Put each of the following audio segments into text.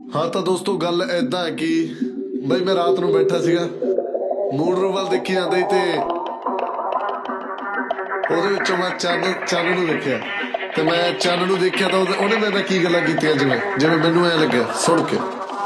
हाँ तो दोस्तों गल ऐदा है कि बई मैं रात ਨੂੰ बैठा ਸੀਗਾ ਮੂਡ ਨੂੰ ਵੱਲ ਦੇਖੀ ਜਾਂਦਾ ਸੀ ਤੇ ਉਹਦੇ ਵਿੱਚੋਂ ਮੈਂ ਚੰਨ ਨੂੰ ਦੇਖਿਆ ਤੇ ਮੈਂ ਚੰਨ ਨੂੰ ਦੇਖਿਆ ਤਾਂ ਉਹਨੇ ਮੇਰੇ ਨਾਲ ਕੀ ਗੱਲਾਂ ਕੀਤੀਆਂ ਜਿਵੇਂ ਮੈਨੂੰ ਐ ਲੱਗਿਆ ਸੁਣ ਕੇ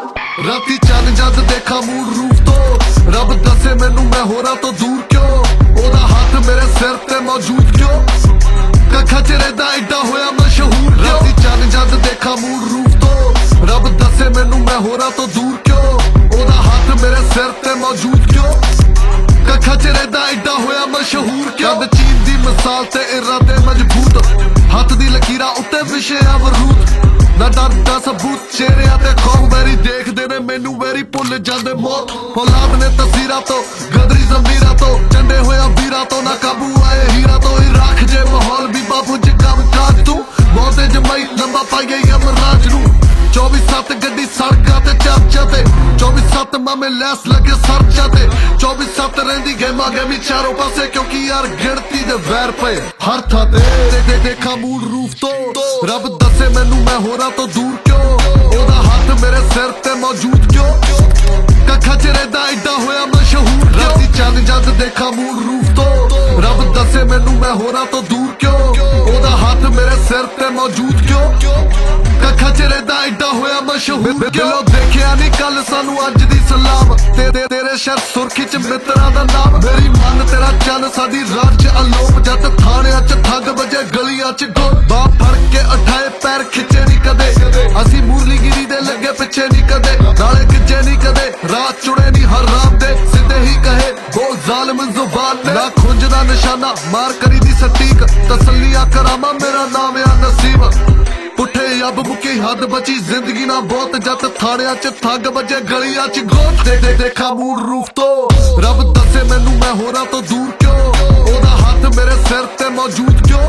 ਰਾਤੀ ਚੰਨ ਜਦ ਦੇਖਾ ਮੂਡ ਰੂਫ ਤੋਂ ਰੱਬ ਦੱਸੇ ਮੈਨੂੰ ਮੈਂ ਹੋਰਾਂ ਤੋਂ ਦੂਰ ਕਿਉਂ ਉਹਦਾ ਹੱਥ ਮੇਰੇ ਸਿਰ ਤੇ ਮੌਜੂਦ ਕਿਉਂ ਕੱਖਾਂ ਚ ਰਹਿੰਦਾ ਏਡਾ ਹੋਇਆ ਮਸ਼ਹੂਰ ਕਿਉਂ ਰਾਤੀ ਚੰਨ ਜਦ ਦੇਖਾ ਮੂਡ ਰੂਫ ਤੋਂ ਰੱਬ ਦੱਸੇ ਮੈਨੂੰ ਮੈਂ ਹੋਰਾਂ ਤੋਂ ਦੂਰ ਕਿਉਂ ਉਹਦਾ ਹੱਥ ਮੇਰੇ ਸਿਰ ਤੇ ਮੌਜੂਦ ਕਿਉਂ ਕੱਖਾਂ ਚ ਰਹਿੰਦਾ ਏਡਾ ਹੋਇਆ ਮਸ਼ਹੂਰ ਕਿਉਂ ਜਦ ਚੀਨ ਦੀ ਮਿਸਾਲ ਤੇ ਇਰਾਦੇ ਮਜ਼ਬੂਤ ਹੱਥ ਦੀ ਲਕੀਰਾਂ ਉੱਤੇ ਵਿਸ਼ਿਆ ਵਰੂਦ ਨਾ ਡਰਦਾ ਸਬੂਤ ਚਿਹਰਿਆਂ ਤੇ ਖੌਫ ਵੈਰੀ ਦੇਖਦੇ ਨੇ ਮੈਨੂੰ ਵੈਰੀ ਭੁੱਲ ਜਾਂਦੇ ਮੌਤ ਔਲਾਦ ਨੇ ਤਸਵੀਰਾਂ ਤੋਂ ਗਦਰੀ ਜ਼ਮੀਰਾਂ ਤੋਂ ਚੰਡੇ ਹੋਇਆ ਵੀਰਾਂ ਤੋਂ ਨਾ ਕਾਬੂ ਆਏ ਹੀਰਾ ਤੋਂ ਹੀ ਰੱਖ ਜੇ ਮਾਹੌਲ ਵੀ ਬਾਬੂ ਚ ਕੰਮ ਕਾਜ ਤੂੰ ਬਹੁਤੇ ਜਮਾਈ ਲੰਬਾ ਪਾਈ ਅਮਰਾਜ ਨੂੰ 24/7 ਗੱਡੀ ਸੜਕਾਂ ਤੇ ਚਰਚਾ ਤੇ 24/7 ਮਾਮੇ ਲੈਸ ਲੱਗੇ ਸਰਚਾ ਤੇ 24/7 ਰਹਿੰਦੀ ਗੇਮੀ ਚਾਰੋਂ ਪਾਸੇ ਕਿਉਂਕਿ ਯਾਰ ਗਿਣਤੀ ਦੇ ਵੈਰ ਪਏ ਹਰ ਥਾਂ ਤੇ ਦੇਖਾ ਮੂਡ ਰੂਫ ਤੋਂ ਰੱਬ ਦੱਸੇ ਮੈਨੂੰ ਮੈਂ ਹੋਰਾਂ ਤੋਂ ਦੂਰ ਕਿਉਂ ਉਹਦਾ ਹੱਥ ਮੇਰੇ ਸਿਰ ਤੇ ਮੌਜੂਦ ਕਿਉਂ ਕੱਖਾਂ ਚ ਰਹਿੰਦਾ ਏਡਾ ਹੋਇਆ ਮਸ਼ਹੂਰ ਰਾਤੀ ਚੰਨ ਜਦ ਦੇਖਾ ਮੂਡ ਰੂਫ ਤੋਂ ਰੱਬ ਦੱਸੇ ਮੈਨੂੰ ਮੈਂ ਹੋਰਾਂ ਤੋਂ ਦੂਰ ਕਿਉਂ ਉਹਦਾ ਹੱਥ ਮੇਰੇ ਸਿਰ ਤੇ ਮੌਜੂਦ ਕਿਉਂ ਕੱਖਾਂ ਚ ਰਹਿੰਦਾ ਏਡਾ ਹੋਇਆ ਮਸ਼ਹੂਰ ਕਿਉਂ ਦੇਖਿਆ ਨਹੀਂ ਕੱਲ ਸਾਨੂੰ ਅੱਜ ਦੀ ਸਲਾਮ ਤੇਰੇ ਸ਼ਰ ਸੁਰਖੀ ਚ ਮਿੱਤਰਾਂ ਦਾ ਨਾਮ ਮੇਰੀ ਮਨ ਤੇਰਾ ਚੰਨ ਸਾਡੀ ਰਾਤ ਚ ਅਲੋਪ ਜਦ ਥਾਣਿਆਂ ਚ ਠੱਗ ਵਜੇ ਗਲੀਆਂ ਚ ਬਾਹ ਫੜ ਕੇ ਉਠਾਏ ਪੈਰ ਖਿੱਚੇ ਨਹੀਂ ਕਦੇ ਅਸੀਂ ਮੂਰਲੀ ਗਿਰੀ ਦੇ ਲੱਗੇ ਪਿੱਛੇ ਨਹੀਂ ਕਦੇ ਨਾਲੇ ਖਿੱਚੇ ਨਹੀਂ ਕਦੇ ਰਾਤ ਚੁੜੇ ਨਹੀਂ ਹਰ ਰਾਤ ਦੇ ਸਿੱਧੇ ਹੀ ਕਹੇ ਬੋਲ ਜ਼ਾਲਮ ਜ਼ੁਬਾਨ ਨਾ ਖੁੰਝ ਦਾ ਨਿਸ਼ਾਨਾ ਮਾਰ ਕਰੀ ਦੀ ਸਟੀਕ ਤਸੱਲੀਆਂ ਕਰਾਮਾ ਮੇਰਾ ਨਾਮ ਆ ਨਸੀਬ ਪੁੱਠੇ ਅੱਬ ਮੁੱਕੀ ਹੱਦ ਬਚੀ ਜ਼ਿੰਦਗੀ ਨਾ ਬਹੁਤ ਜੱਟ ਥਾਣਿਆਂ ਚ ਠੱਗ ਵਜੇ ਗਲੀਆਂ ਚ ਗੋਤ ਦੇਖਾ ਮੂਡ ਰੂਫ ਤੋਂ ਰੱਬ ਦੱਸੇ ਮੈਨੂੰ ਮੈਂ ਹੋਰਾਂ ਤੋਂ ਦੂਰ ਕਿਉਂ ਉਹਦਾ ਹੱਥ ਮੇਰੇ ਸਿਰ ਤੇ ਮੌਜੂਦ ਕਿਉਂ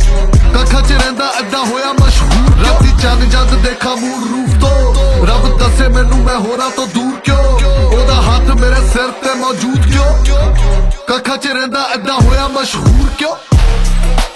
ਕੱਖਾਂ ਚ ਰਹਿੰਦਾ ਏਡਾ ਹੋਇਆ ਮਸ਼ਹੂਰ ਰਾਤੀ ਚੰਨ ਜਦ ਦੇਖਾ ਮੂਡ ਰੂਫ ਤੋਂ ਰੱਬ ਦੱਸੇ ਮੈਨੂੰ ਮੈਂ ਹੋਰਾਂ ਤੋਂ ਦੂਰ ਕਿਉਂ ਉਹਦਾ ਹੱਥ ਮੇਰੇ ਸਿਰ ਤੇ ਮੌਜੂਦ ਕਿਉਂ ਕੱਖਾਂ ਚ ਰਹਿੰਦਾ ਏਡਾ ਹੋਇਆ ਮਸ਼ਹੂਰ ਕਿਉਂ